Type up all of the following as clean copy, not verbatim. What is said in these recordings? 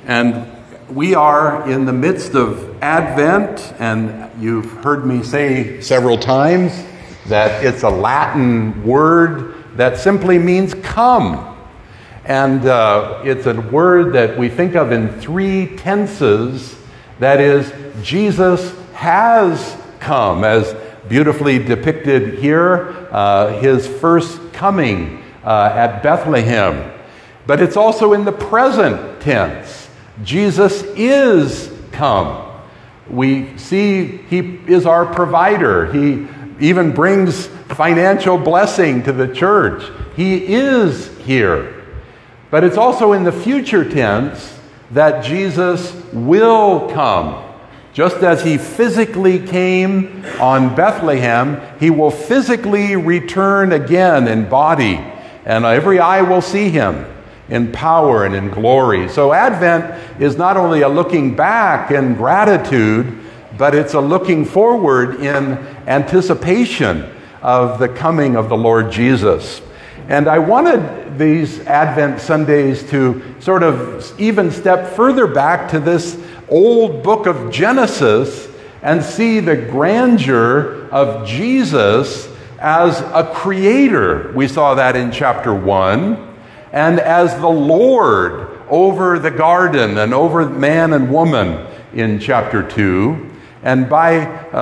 And we are in the midst of Advent, and you've heard me say several times that it's a Latin word that simply means come. And it's a word that we think of in three tenses. That is, Jesus has come, as beautifully depicted here, his first coming at Bethlehem. But it's also in the present tense. Jesus is come. We see he is our provider. He even brings financial blessing to the church. He is here. But it's also in the future tense that Jesus will come. Just as he physically came on Bethlehem, he will physically return again in body, and every eye will see him in power and in glory. So Advent is not only a looking back in gratitude, but it's a looking forward in anticipation of the coming of the Lord Jesus. And I wanted these Advent Sundays to sort of even step further back to this old book of Genesis and see the grandeur of Jesus as a creator. We saw that in chapter 1. And as the Lord over the garden and over man and woman in chapter 2. And by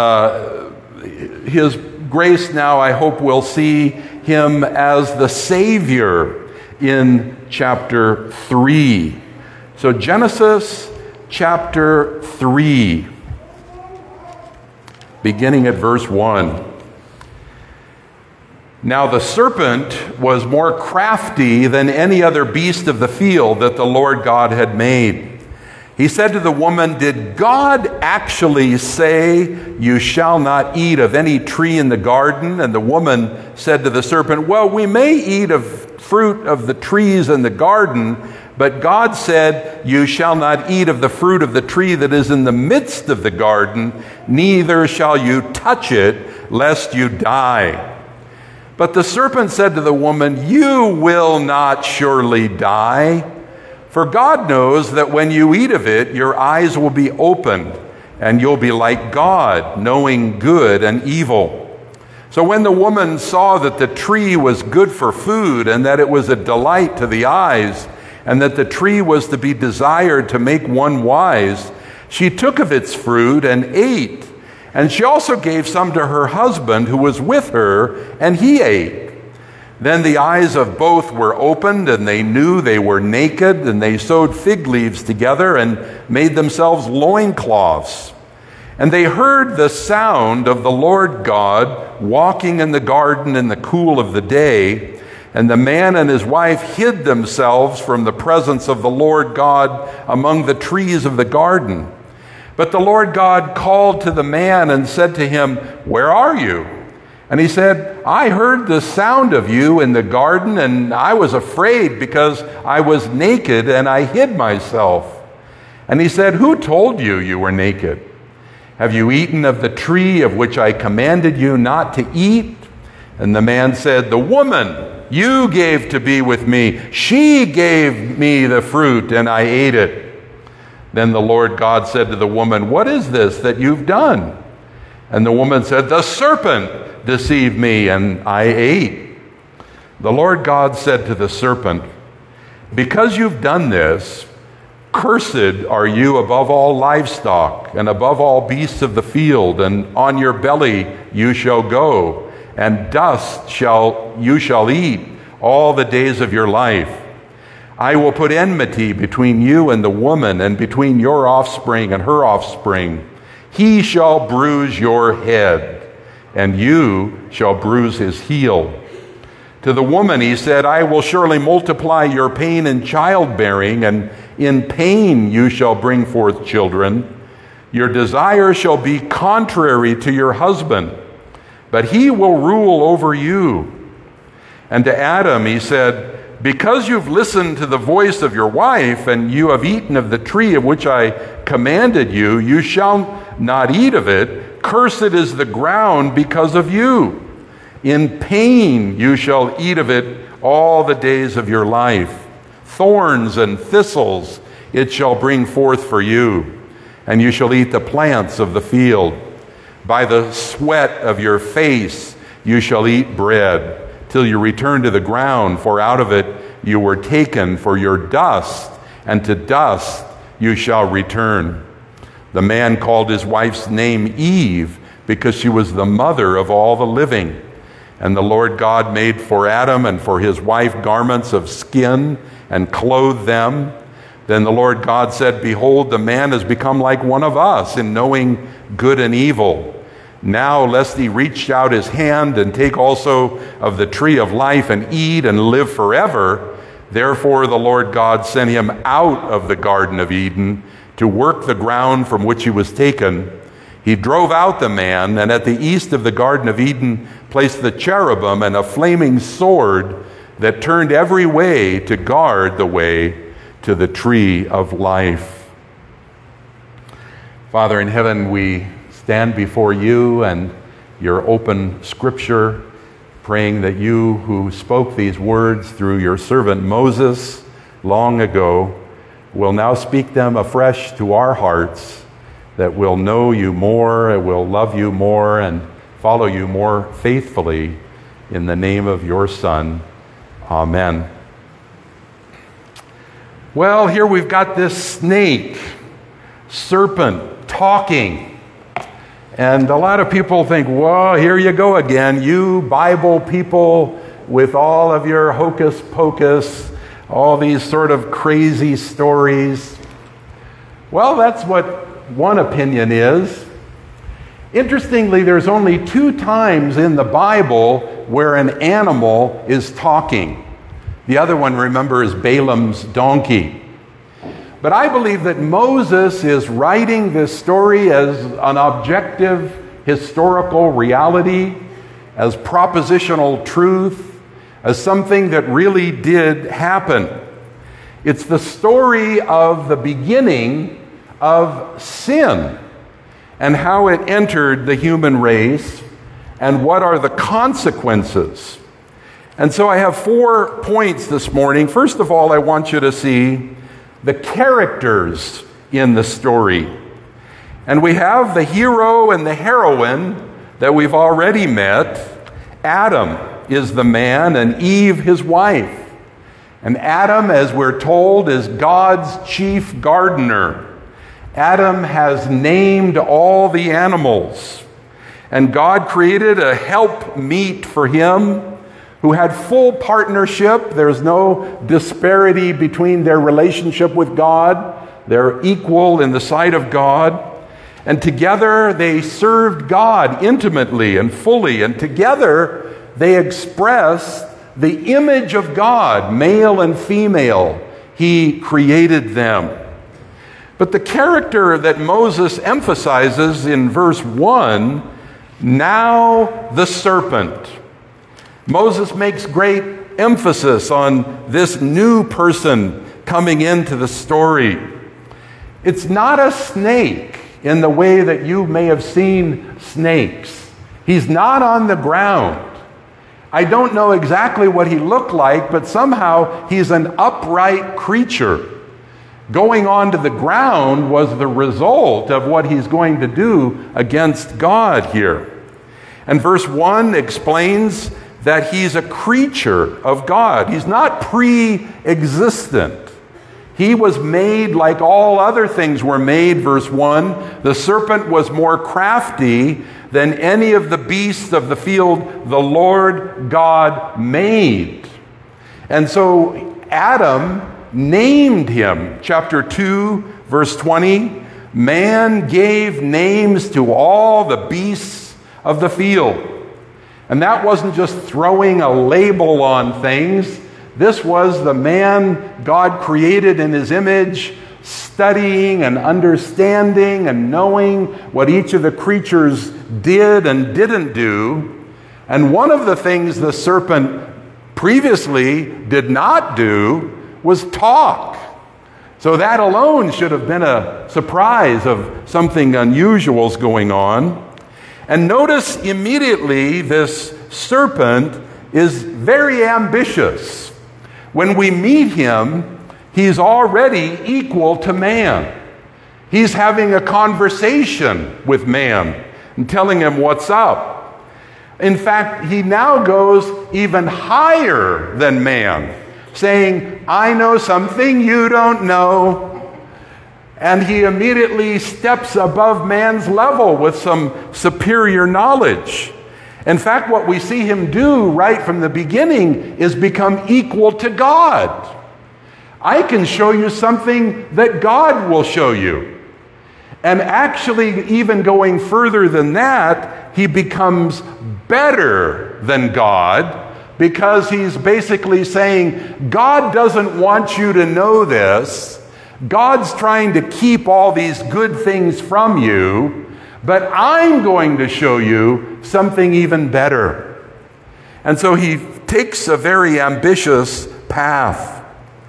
his grace now, I hope we'll see him as the Savior in chapter 3. So Genesis chapter 3, beginning at verse 1. Now the serpent was more crafty than any other beast of the field that the Lord God had made. He said to the woman, "Did God actually say, 'You shall not eat of any tree in the garden?'" And the woman said to the serpent, "Well, we may eat of fruit of the trees in the garden, but God said, 'You shall not eat of the fruit of the tree that is in the midst of the garden, neither shall you touch it, lest you die.' But the serpent said to the woman, 'You will not surely die. For God knows that when you eat of it, your eyes will be opened, and you'll be like God, knowing good and evil.' So when the woman saw that the tree was good for food, and that it was a delight to the eyes, and that the tree was to be desired to make one wise, she took of its fruit and ate. And she also gave some to her husband who was with her, and he ate. Then the eyes of both were opened, and they knew they were naked, and they sewed fig leaves together and made themselves loincloths. And they heard the sound of the Lord God walking in the garden in the cool of the day. And the man and his wife hid themselves from the presence of the Lord God among the trees of the garden. But the Lord God called to the man and said to him, 'Where are you?' And he said, 'I heard the sound of you in the garden, and I was afraid because I was naked and I hid myself.' And he said, 'Who told you you were naked? Have you eaten of the tree of which I commanded you not to eat?' And the man said, 'The woman you gave to be with me, she gave me the fruit and I ate it.' Then the Lord God said to the woman, 'What is this that you've done?' And the woman said, 'The serpent deceived me, and I ate.' The Lord God said to the serpent, 'Because you've done this, cursed are you above all livestock, and above all beasts of the field, and on your belly you shall go, and dust you shall eat all the days of your life. I will put enmity between you and the woman, and between your offspring and her offspring. He shall bruise your head, and you shall bruise his heel.' To the woman he said, 'I will surely multiply your pain in childbearing, and in pain you shall bring forth children. Your desire shall be contrary to your husband, but he will rule over you.' And to Adam he said, 'Because you've listened to the voice of your wife, and you have eaten of the tree of which I commanded you, you shall not eat of it. Cursed is the ground because of you. In pain you shall eat of it all the days of your life. Thorns and thistles it shall bring forth for you, and you shall eat the plants of the field. By the sweat of your face you shall eat bread, till you return to the ground, for out of it you were taken, for your dust, and to dust you shall return. The man called his wife's name Eve, because she was the mother of all the living. And the Lord God made for Adam and for his wife garments of skin, and clothed them. Then the Lord God said, Behold, the man has become like one of us in knowing good and evil. Now lest he reach out his hand and take also of the tree of life and eat and live forever. Therefore the Lord God sent him out of the Garden of Eden to work the ground from which he was taken. He drove out the man, and at the east of the Garden of Eden placed the cherubim and a flaming sword that turned every way to guard the way to the tree of life. Father in heaven, we stand before you and your open scripture, praying that you who spoke these words through your servant Moses long ago will now speak them afresh to our hearts, that we'll know you more, and we'll love you more, and follow you more faithfully. In the name of your Son, amen. Well, here we've got this snake, serpent, talking. And a lot of people think, whoa, here you go again, you Bible people with all of your hocus pocus, all these sort of crazy stories. Well, that's what one opinion is. Interestingly, there's only 2 times in the Bible where an animal is talking. The other one, remember, is Balaam's donkey. But I believe that Moses is writing this story as an objective historical reality, as propositional truth, as something that really did happen. It's the story of the beginning of sin and how it entered the human race and what are the consequences. And so I have 4 points this morning. First of all, I want you to see the characters in the story. And we have the hero and the heroine that we've already met. Adam is the man and Eve his wife. And Adam, as we're told, is God's chief gardener. Adam has named all the animals. And God created a helpmeet for him who had full partnership. There's no disparity between their relationship with God. They're equal in the sight of God. And together they served God intimately and fully. And together they expressed the image of God, male and female. He created them. But the character that Moses emphasizes in verse 1, now the serpent. Moses makes great emphasis on this new person coming into the story. It's not a snake in the way that you may have seen snakes. He's not on the ground. I don't know exactly what he looked like, but somehow he's an upright creature. Going onto the ground was the result of what he's going to do against God here. And verse 1 explains that he's a creature of God. He's not pre-existent. He was made like all other things were made, verse 1. The serpent was more crafty than any of the beasts of the field the Lord God made. And so Adam named him. Chapter 2, verse 20. Man gave names to all the beasts of the field. And that wasn't just throwing a label on things. This was the man God created in his image, studying and understanding and knowing what each of the creatures did and didn't do. And one of the things the serpent previously did not do was talk. So that alone should have been a surprise of something unusual's going on. And notice immediately this serpent is very ambitious. When we meet him, He's already equal to man. He's having a conversation with man and telling him what's up. In fact, he now goes even higher than man, saying, I know something you don't know. And he immediately steps above man's level with some superior knowledge. In fact, what we see him do right from the beginning is become equal to God. I can show you something that God will show you. And actually, even going further than that, he becomes better than God, because he's basically saying, God doesn't want you to know this. God's trying to keep all these good things from you, but I'm going to show you something even better. And so he takes a very ambitious path.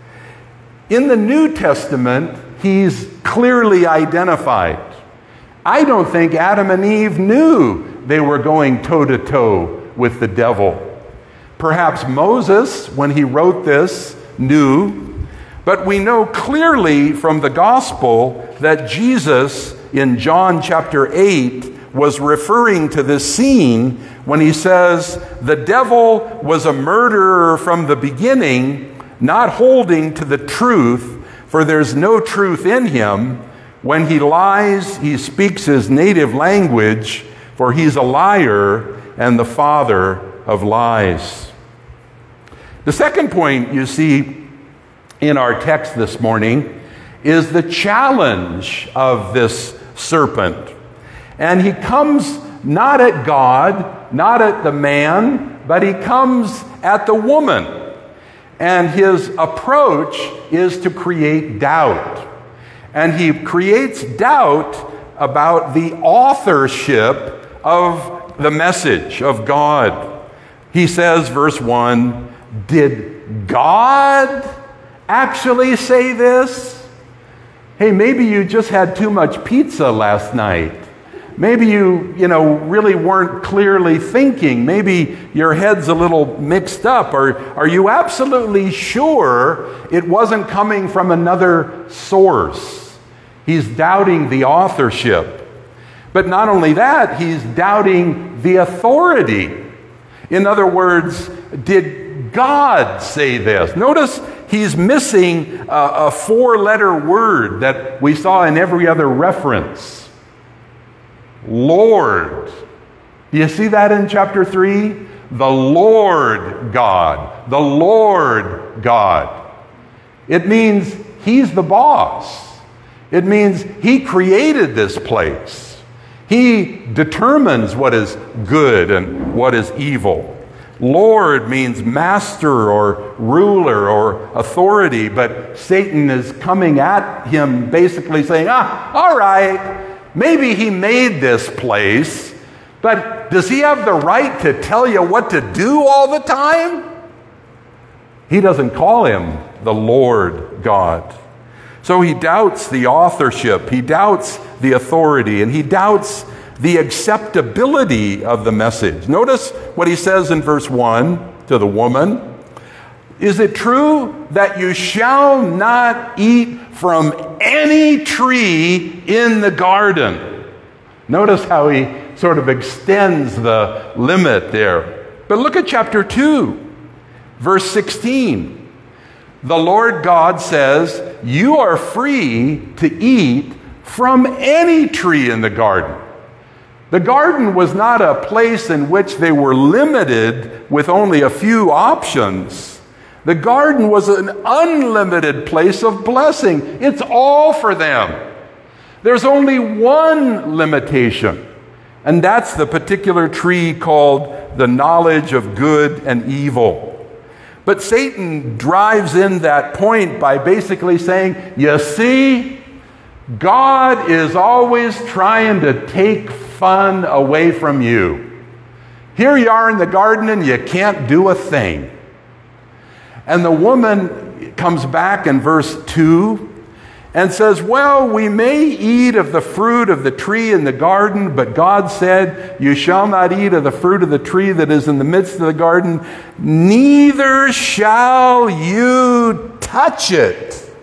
In the New Testament, he's clearly identified. I don't think Adam and Eve knew they were going toe-to-toe with the devil. Perhaps Moses, when he wrote this, knew. But we know clearly from the gospel that Jesus, in John chapter 8, was referring to this scene when he says, the devil was a murderer from the beginning, not holding to the truth, for there's no truth in him. When he lies, he speaks his native language, for he's a liar and the father of lies. The second point you see in our text this morning is the challenge of this serpent. And he comes not at God, not at the man, but he comes at the woman. And his approach is to create doubt. And he creates doubt about the authorship of the message of God. He says, verse 1, did God actually say this? Hey, maybe you just had too much pizza last night. Maybe you really weren't clearly thinking. Maybe your head's a little mixed up. Or are you absolutely sure it wasn't coming from another source? He's doubting the authorship. But not only that, he's doubting the authority. In other words, did God say this? Notice he's missing a four-letter word that we saw in every other reference. Lord. Do you see that in chapter 3? The Lord God. The Lord God. It means he's the boss. It means he created this place. He determines what is good and what is evil. Lord means master or ruler or authority, but Satan is coming at him basically saying, all right, maybe he made this place, but does he have the right to tell you what to do all the time? He doesn't call him the Lord God. So he doubts the authorship, he doubts the authority, and he doubts the acceptability of the message. Notice what he says in verse 1 to the woman. Is it true that you shall not eat from any tree in the garden? Notice how he sort of extends the limit there. But look at chapter 2, verse 16. The Lord God says, you are free to eat from any tree in the garden. The garden was not a place in which they were limited with only a few options. The garden was an unlimited place of blessing. It's all for them. There's only one limitation, and that's the particular tree called the knowledge of good and evil. But Satan drives in that point by basically saying, you see, God is always trying to take fun away from you. Here you are in the garden and you can't do a thing. And the woman comes back in verse 2 and says, well, we may eat of the fruit of the tree in the garden, but God said, you shall not eat of the fruit of the tree that is in the midst of the garden, neither shall you touch it.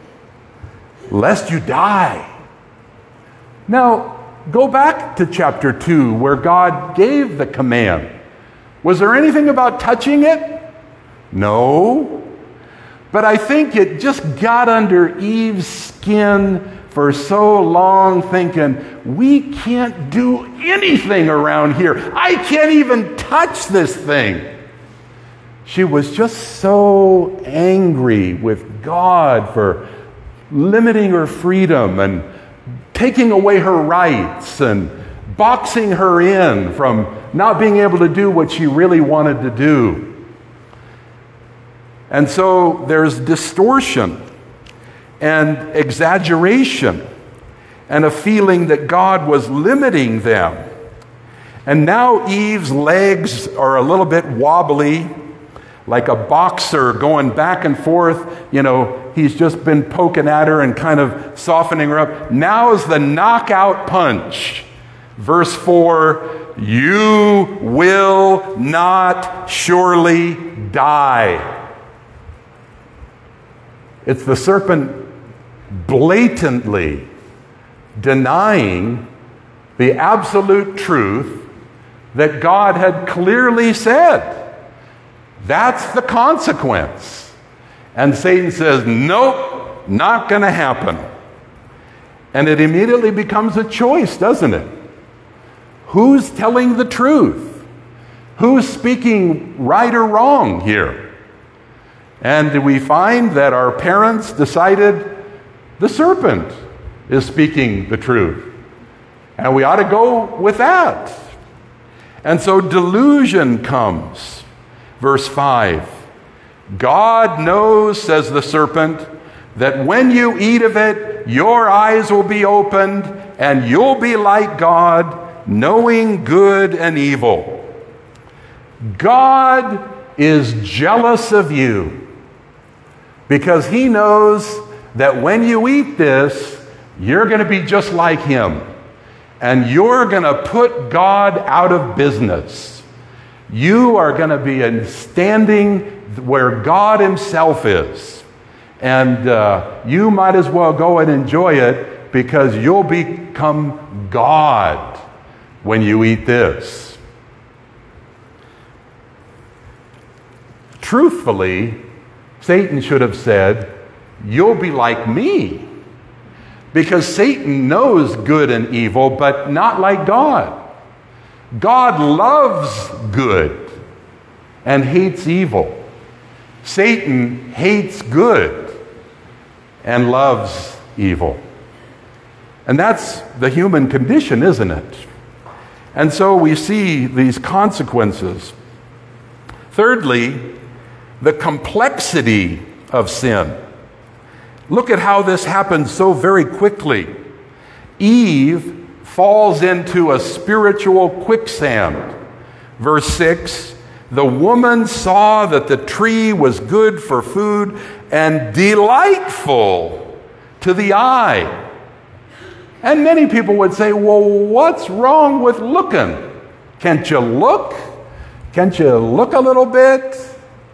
lest you die. Now, go back to chapter 2 where God gave the command. Was there anything about touching it? No. But I think it just got under Eve's skin for so long, thinking, we can't do anything around here. I can't even touch this thing. She was just so angry with God for limiting her freedom and taking away her rights and boxing her in from not being able to do what she really wanted to do. And so there's distortion and exaggeration and a feeling that God was limiting them. And now Eve's legs are a little bit wobbly, like a boxer going back and forth. You know, he's just been poking at her and kind of softening her up. Now is the knockout punch. Verse 4, you will not surely die. It's the serpent blatantly denying the absolute truth that God had clearly said. That's the consequence. And Satan says, nope, not going to happen. And it immediately becomes a choice, doesn't it? Who's telling the truth? Who's speaking right or wrong here? And we find that our parents decided the serpent is speaking the truth. And we ought to go with that. And so delusion comes. Verse 5, God knows, says the serpent, that when you eat of it, your eyes will be opened, and you'll be like God, knowing good and evil. God is jealous of you because he knows that when you eat this, you're going to be just like him, and you're going to put God out of business. You are going to be standing where God himself is. And you might as well go and enjoy it because you'll become God when you eat this. Truthfully, Satan should have said, you'll be like me. Because Satan knows good and evil, but not like God. God loves good and hates evil. Satan hates good and loves evil. And that's the human condition, isn't it? And so we see these consequences. Thirdly, the complexity of sin. Look at how this happens so very quickly. Eve falls into a spiritual quicksand. Verse 6, the woman saw that the tree was good for food and delightful to the eye. And many people would say, well, what's wrong with looking? Can't you look? Can't you look a little bit?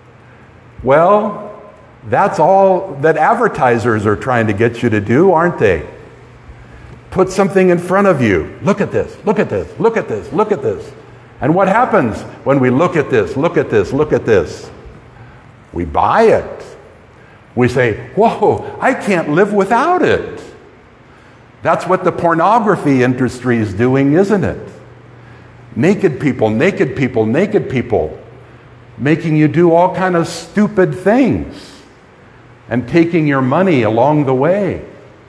Well, that's all that advertisers are trying to get you to do, aren't they? Put something in front of you. Look at this, look at this, look at this, look at this. And what happens when we look at this, look at this, look at this? We buy it. We say, whoa, I can't live without it. That's what the pornography industry is doing, isn't it? Naked people, naked people, naked people, making you do all kind of stupid things and taking your money along the way.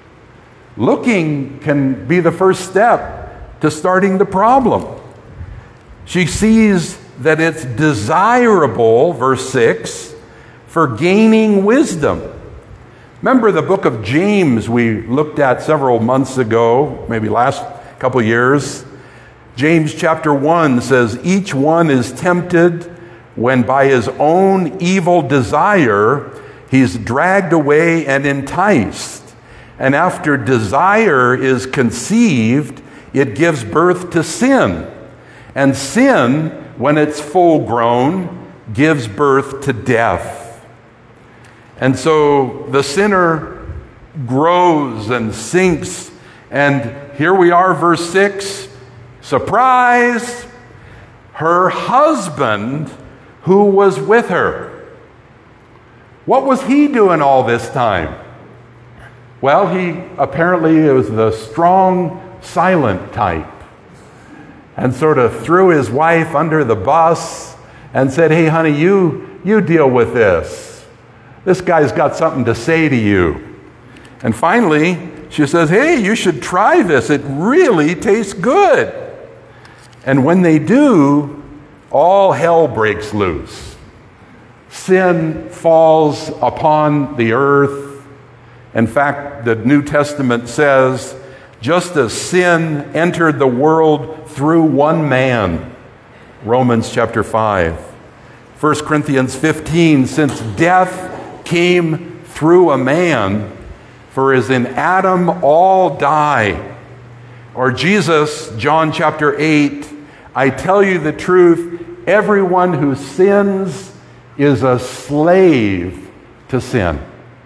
Looking can be the first step to starting the problem. She sees that it's desirable, verse 6, for gaining wisdom. Remember the book of James we looked at several months ago, maybe last couple years? James chapter 1 says, each one is tempted when by his own evil desire he's dragged away and enticed. And after desire is conceived, it gives birth to sin. And sin, when it's full grown, gives birth to death. And so the sinner grows and sinks. And here we are, verse 6. Surprise! Her husband, who was with her. What was he doing all this time? Well, he apparently was the strong, silent type, and sort of threw his wife under the bus and said, hey, honey, you deal with this. This guy's got something to say to you. And finally, she says, hey, you should try this. It really tastes good. And when they do, all hell breaks loose. Sin falls upon the earth. In fact, the New Testament says, just as sin entered the world through one man, Romans chapter 5. 1 Corinthians 15, since death came through a man, for as in Adam all die. Or Jesus, John chapter 8, I tell you the truth, everyone who sins is a slave to sin.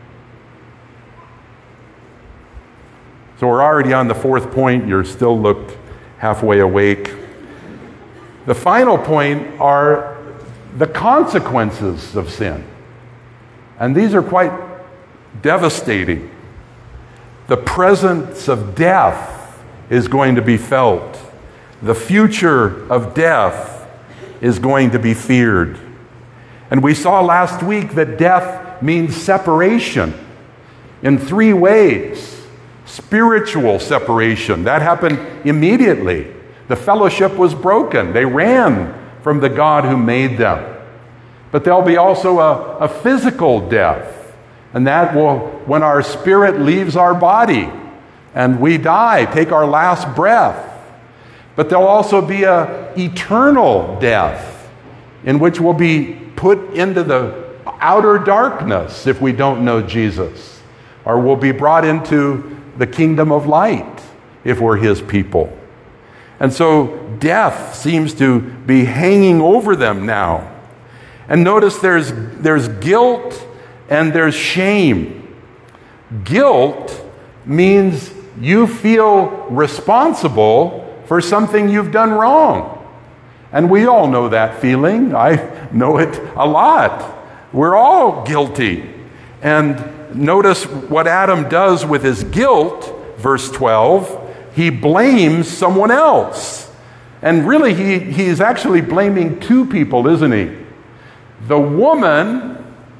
So we're already on the fourth point. You're still looked halfway awake. The final point are the consequences of sin. And these are quite devastating. The presence of death is going to be felt. The future of death is going to be feared. And we saw last week that death means separation in three ways. Spiritual separation, that happened immediately. The fellowship was broken. They ran from the God who made them. But there'll be also a physical death. And that will, when our spirit leaves our body and we die, take our last breath. But there'll also be an eternal death in which we'll be put into the outer darkness if we don't know Jesus. Or we'll be brought into the kingdom of light if we're his people. And so death seems to be hanging over them now. And notice there's guilt and there's shame. Guilt means you feel responsible for something you've done wrong. And we all know that feeling. I know it a lot. We're all guilty. And notice what Adam does with his guilt, verse 12. He blames someone else. And really, he's actually blaming two people, isn't he? The woman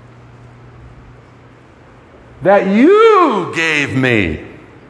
that you gave me.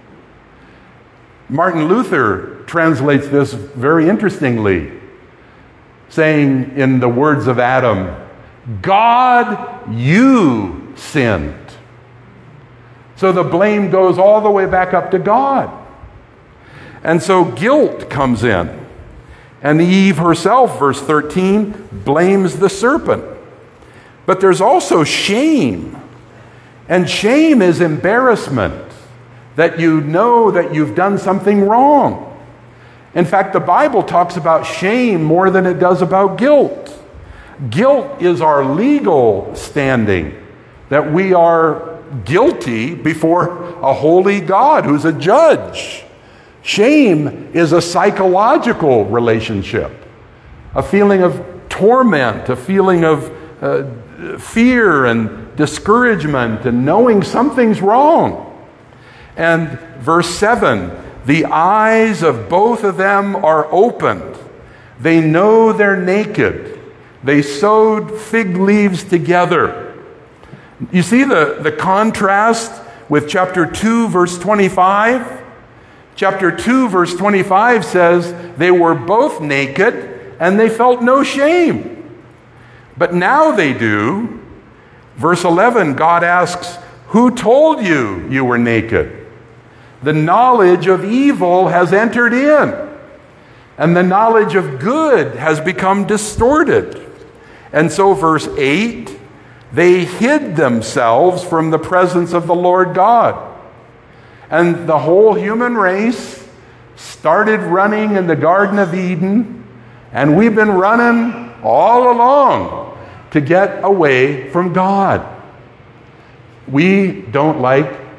Martin Luther translates this very interestingly, saying in the words of Adam, God, you sinned. So the blame goes all the way back up to God. And so guilt comes in. And Eve herself, verse 13, blames the serpent. But there's also shame. And shame is embarrassment, that you know that you've done something wrong. In fact, the Bible talks about shame more than it does about guilt. Guilt is our legal standing, that we are guilty before a holy God who's a judge. Shame is a psychological relationship, a feeling of torment, a feeling of fear and discouragement and knowing something's wrong. And verse 7, the eyes of both of them are opened. They know they're naked. They sewed fig leaves together. You see the contrast with chapter 2, verse 25? Chapter 2, verse 25 says, they were both naked and they felt no shame. But now they do. Verse 11, God asks, who told you you were naked? The knowledge of evil has entered in, and the knowledge of good has become distorted. And so verse 8, they hid themselves from the presence of the Lord God. And the whole human race started running in the Garden of Eden, and we've been running all along to get away from God. We don't like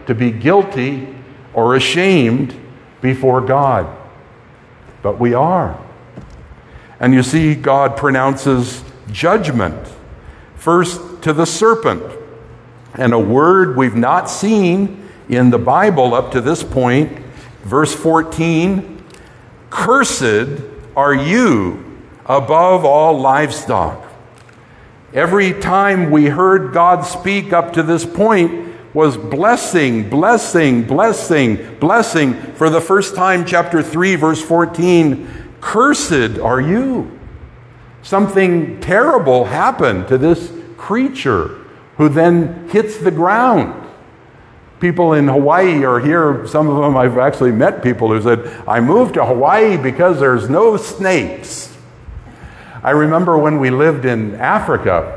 to be guilty or ashamed before God. But we are. And you see, God pronounces judgment first to the serpent. And a word we've not seen in the Bible up to this point, verse 14, cursed are you above all livestock. Every time we heard God speak up to this point was blessing, blessing, blessing, blessing. For the first time, chapter 3, verse 14, cursed are you. Something terrible happened to this creature who then hits the ground. People in Hawaii are here. Some of them, I've actually met people who said, I moved to Hawaii because there's no snakes. I remember when we lived in Africa,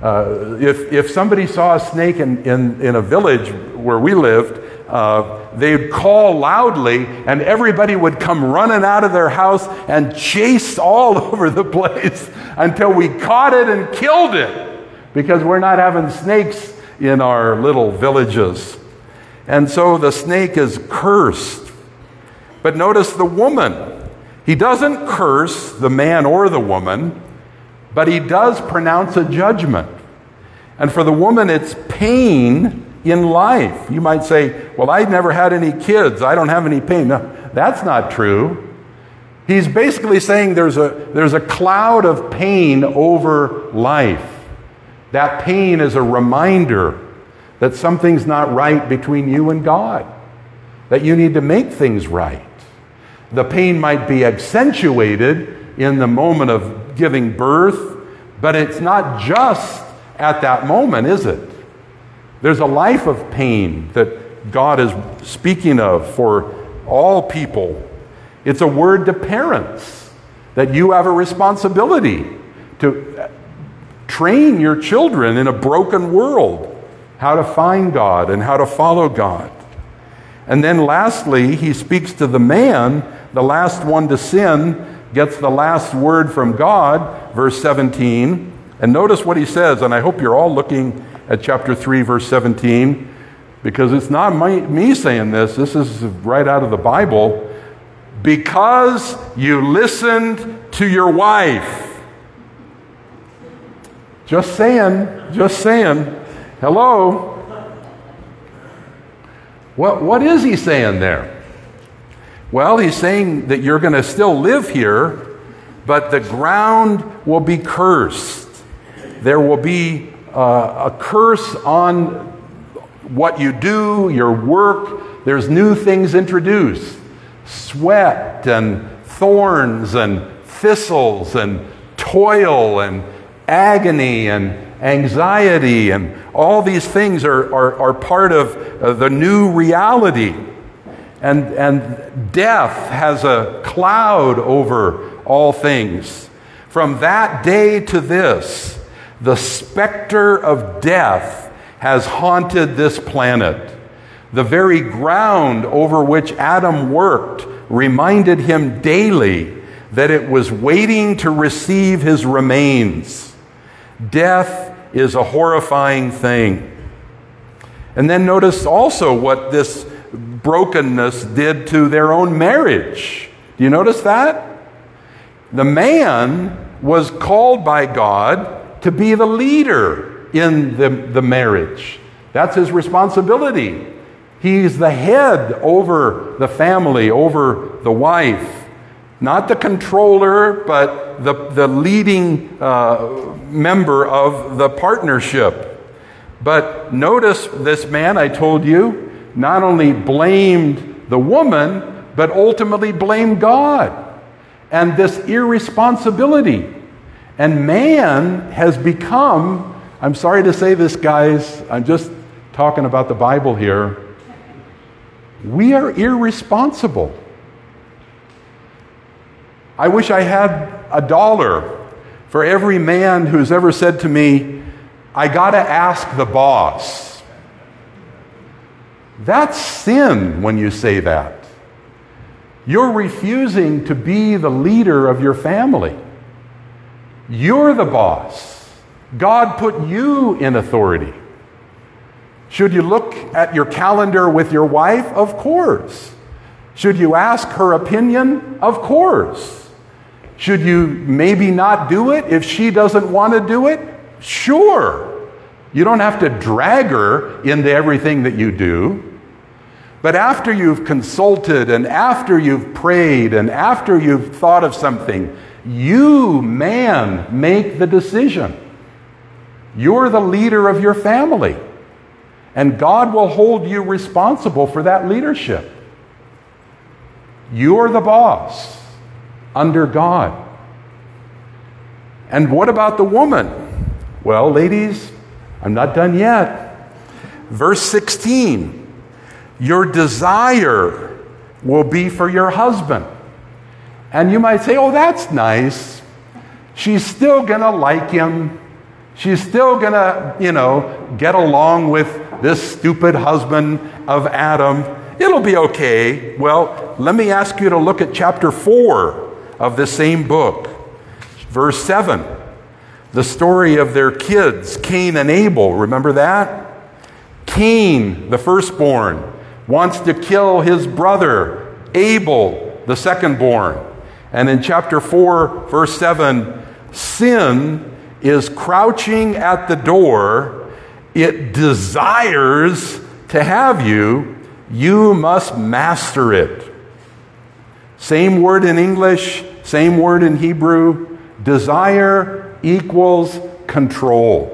if somebody saw a snake in a village where we lived, they'd call loudly and everybody would come running out of their house and chase all over the place until we caught it and killed it, because we're not having snakes in our little villages. And so the snake is cursed. But notice the woman. He doesn't curse the man or the woman, but he does pronounce a judgment. And for the woman, it's pain in life. You might say, well, I never had any kids. I don't have any pain. No, that's not true. He's basically saying there's a cloud of pain over life. That pain is a reminder that something's not right between you and God, that you need to make things right. The pain might be accentuated in the moment of giving birth, but it's not just at that moment, is it? There's a life of pain that God is speaking of for all people. It's a word to parents that you have a responsibility to train your children in a broken world how to find God and how to follow God. And then lastly, he speaks to the man, the last one to sin, gets the last word from God, verse 17. And notice what he says, and I hope you're all looking at chapter 3, verse 17, because it's not me saying this. This is right out of the Bible. Because you listened to your wife. Just saying, just saying. Hello? What is he saying there? Well, he's saying that you're going to still live here, but the ground will be cursed. There will be a curse on what you do, your work. There's new things introduced. Sweat and thorns and thistles and toil and agony and anxiety, and all these things are part of the new reality. And death has a cloud over all things. From that day to this, the specter of death has haunted this planet. The very ground over which Adam worked reminded him daily that it was waiting to receive his remains. Death is a horrifying thing. And then notice also what this brokenness did to their own marriage. Do you notice that? The man was called by God to be the leader in the marriage. That's his responsibility. He's the head over the family, over the wife. Not the controller, but the leading member of the partnership. But notice this man, I told you, not only blamed the woman, but ultimately blamed God. And this irresponsibility. And man has become, I'm sorry to say this, guys, I'm just talking about the Bible here. We are irresponsible. I wish I had $1 for every man who's ever said to me, I got to ask the boss. That's sin when you say that. You're refusing to be the leader of your family. You're the boss. God put you in authority. Should you look at your calendar with your wife? Of course. Should you ask her opinion? Of course. Should you maybe not do it if she doesn't want to do it? Sure. You don't have to drag her into everything that you do. But after you've consulted and after you've prayed and after you've thought of something, you, man, make the decision. You're the leader of your family. And God will hold you responsible for that leadership. You're the boss under God. And what about the woman? Well, ladies, I'm not done yet. Verse 16, your desire will be for your husband. And you might say, oh, that's nice. She's still going to like him. She's still going to, get along with this stupid husband of Adam. It'll be okay. Well, let me ask you to look at chapter 4 of the same book. Verse 7, the story of their kids, Cain and Abel. Remember that? Cain, the firstborn, wants to kill his brother, Abel, the secondborn. And in chapter 4, verse 7, sin is crouching at the door. It desires to have you. You must master it. Same word in English, same word in Hebrew. Desire equals control.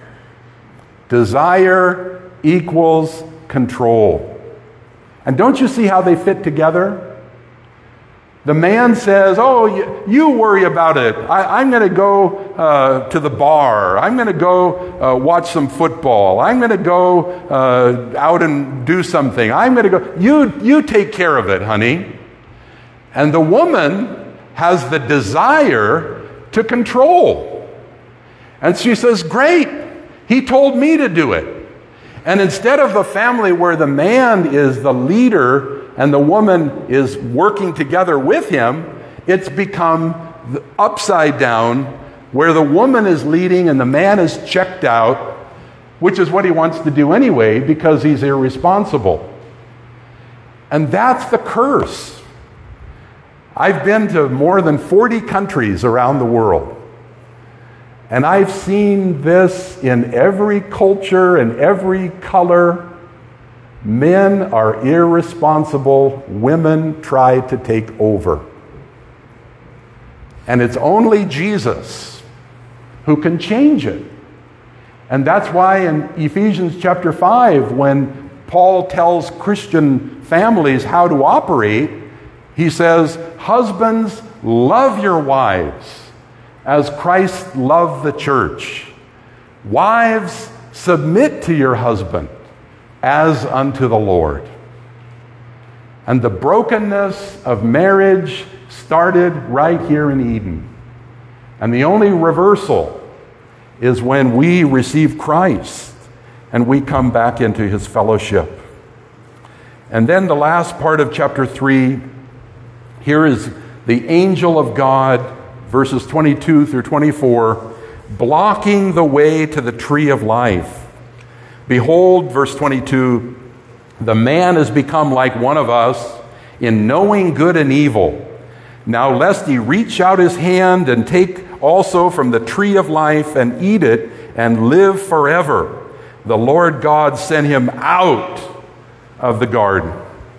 Desire equals control. And don't you see how they fit together? The man says, oh, you worry about it. I'm going to go to the bar. I'm going to go watch some football. I'm going to go out and do something. I'm going to go. You take care of it, honey. And the woman has the desire to control. And she says, great. He told me to do it. And instead of a family where the man is the leader and the woman is working together with him, it's become upside down, where the woman is leading and the man is checked out, which is what he wants to do anyway because he's irresponsible. And that's the curse. I've been to more than 40 countries around the world. And I've seen this in every culture and every color. Men are irresponsible. Women try to take over. And it's only Jesus who can change it. And that's why in Ephesians chapter 5, when Paul tells Christian families how to operate, he says, husbands, love your wives as Christ loved the church. Wives, submit to your husband as unto the Lord. And the brokenness of marriage started right here in Eden. And the only reversal is when we receive Christ and we come back into his fellowship. And then the last part of chapter 3, here is the angel of God, verses 22 through 24, blocking the way to the tree of life. Behold, verse 22, the man has become like one of us in knowing good and evil. Now lest he reach out his hand and take also from the tree of life and eat it and live forever. The Lord God sent him out of the garden.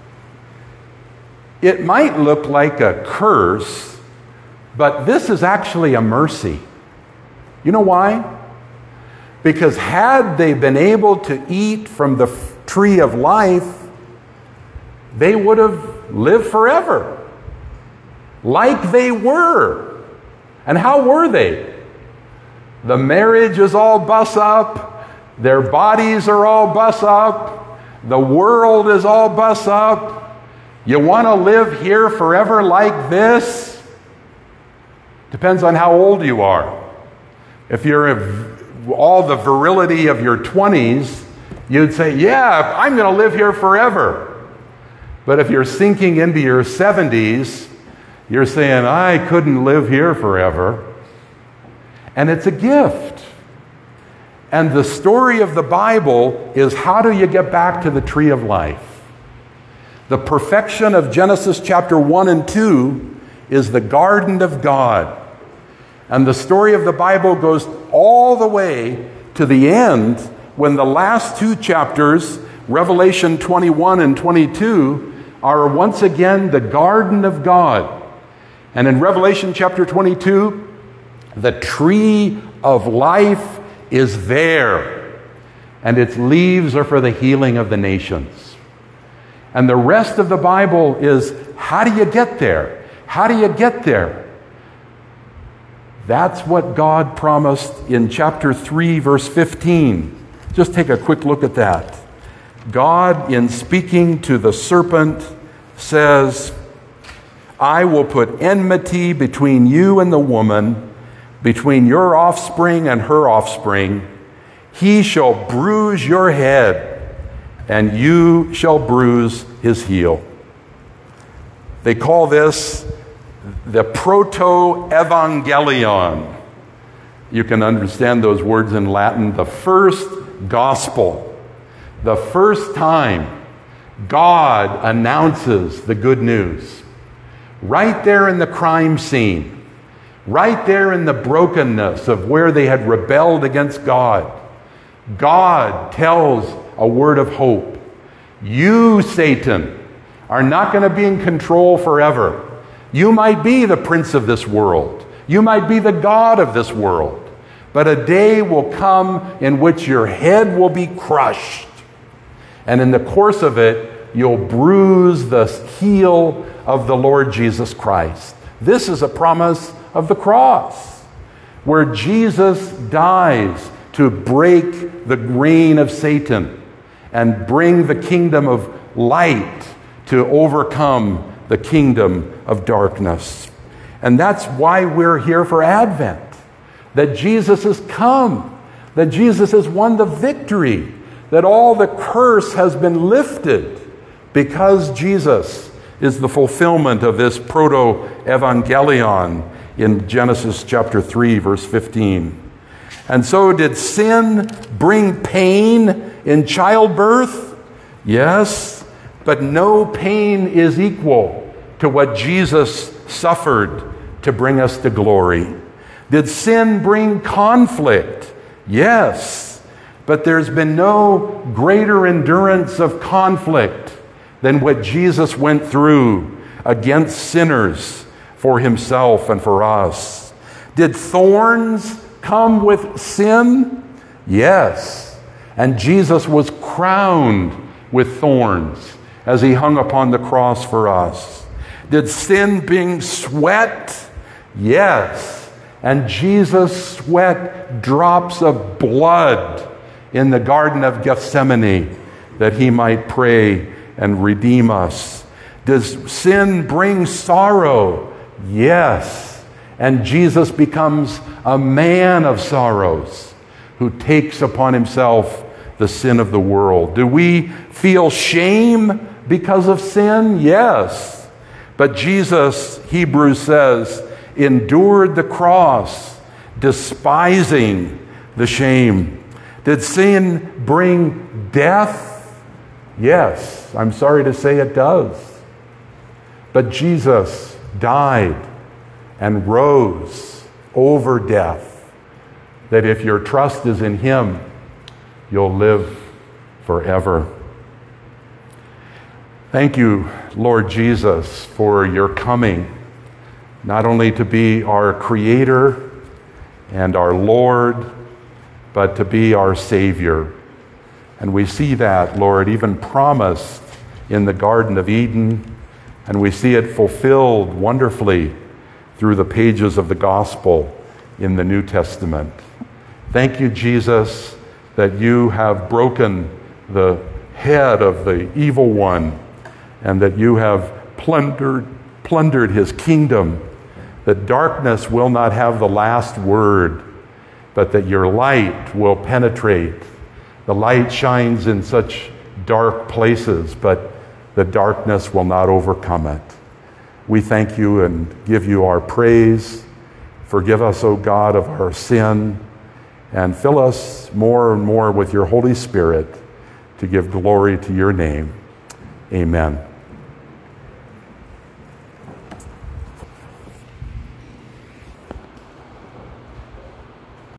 It might look like a curse, but this is actually a mercy. You know why? Because had they been able to eat from the tree of life, they would have lived forever, like they were. And how were they? The marriage is all bust up. Their bodies are all bust up. The world is all bust up. You want to live here forever like this? Depends on how old you are. If you're all the virility of your 20s, you'd say, yeah, I'm going to live here forever. But if you're sinking into your 70s, you're saying, I couldn't live here forever. And it's a gift. And the story of the Bible is, how do you get back to the tree of life? The perfection of Genesis chapter 1 and 2 is the garden of God. And the story of the Bible goes all the way to the end, when the last two chapters, Revelation 21 and 22, are once again the garden of God. And in Revelation chapter 22, the tree of life is there, and its leaves are for the healing of the nations. And the rest of the Bible is, how do you get there? How do you get there? That's what God promised in chapter 3, verse 15. Just take a quick look at that. God, in speaking to the serpent, says, I will put enmity between you and the woman, between your offspring and her offspring. He shall bruise your head, and you shall bruise his heel. They call this the proto-evangelion. You can understand those words in Latin. The first gospel. The first time God announces the good news. Right there in the crime scene. Right there in the brokenness of where they had rebelled against God. God tells a word of hope. You, Satan, are not going to be in control forever. You might be the prince of this world. You might be the god of this world. But a day will come in which your head will be crushed. And in the course of it, you'll bruise the heel of the Lord Jesus Christ. This is a promise of the cross, where Jesus dies to break the reign of Satan and bring the kingdom of light to overcome the kingdom of darkness. And that's why we're here for Advent, that Jesus has come, that Jesus has won the victory, that all the curse has been lifted because Jesus is the fulfillment of this proto-evangelion in Genesis chapter 3, verse 15. And so, did sin bring pain in childbirth? Yes, but no pain is equal to what Jesus suffered to bring us to glory. Did sin bring conflict? Yes, but there's been no greater endurance of conflict than what Jesus went through against sinners for himself and for us. Did thorns come with sin? Yes. And Jesus was crowned with thorns as he hung upon the cross for us. Did sin bring sweat? Yes. And Jesus sweat drops of blood in the Garden of Gethsemane that he might pray and redeem us. Does sin bring sorrow? Yes. And Jesus becomes a man of sorrows who takes upon himself the sin of the world. Do we feel shame because of sin? Yes. But Jesus, Hebrews says, endured the cross, despising the shame. Did sin bring death? Yes. I'm sorry to say it does. But Jesus died and rose over death, that if your trust is in him, you'll live forever. Thank you, Lord Jesus, for your coming, not only to be our Creator and our Lord, but to be our Savior. And we see that, Lord, even promised in the Garden of Eden, and we see it fulfilled wonderfully through the pages of the gospel in the New Testament. Thank you, Jesus, that you have broken the head of the evil one, and that you have plundered his kingdom, that darkness will not have the last word, but that your light will penetrate. The light shines in such dark places, but the darkness will not overcome it. We thank you and give you our praise. Forgive us, O God, of our sin, and fill us more and more with your Holy Spirit to give glory to your name. Amen.